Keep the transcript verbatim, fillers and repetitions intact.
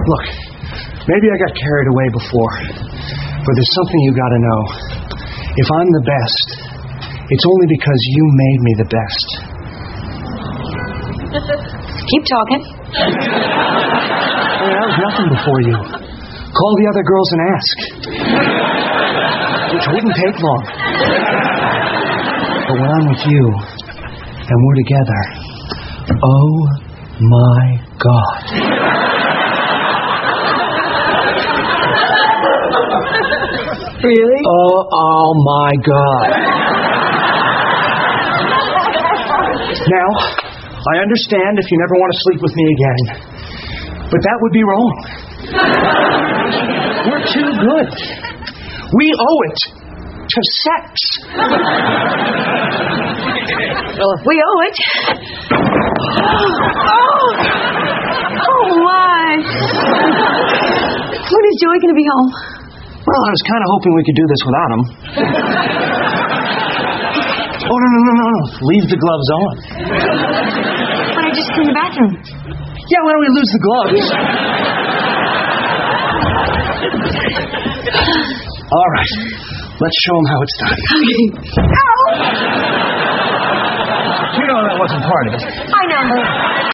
Look, maybe I got carried away before, but there's something you gotta know. If I'm the best, it's only because you made me the best. Keep talking. Hey, I was nothing before you. Call the other girls and ask. Which wouldn't take long. But when I'm with you, and we're together, oh my God. Really? Oh, oh my God. Now, I understand if you never want to sleep with me again, but that would be wrong. We're too good. We owe it to sex. Well, if we owe it. Oh, oh my. When is Joey going to be home? Well, I was kind of hoping we could do this without him. Oh, no, no, no, no, no. Leave the gloves on. But I just cleaned the bathroom. Yeah, why don't we lose the gloves? All right. Let's show him how it's done. Okay. Ow! You know that wasn't part of it. I know.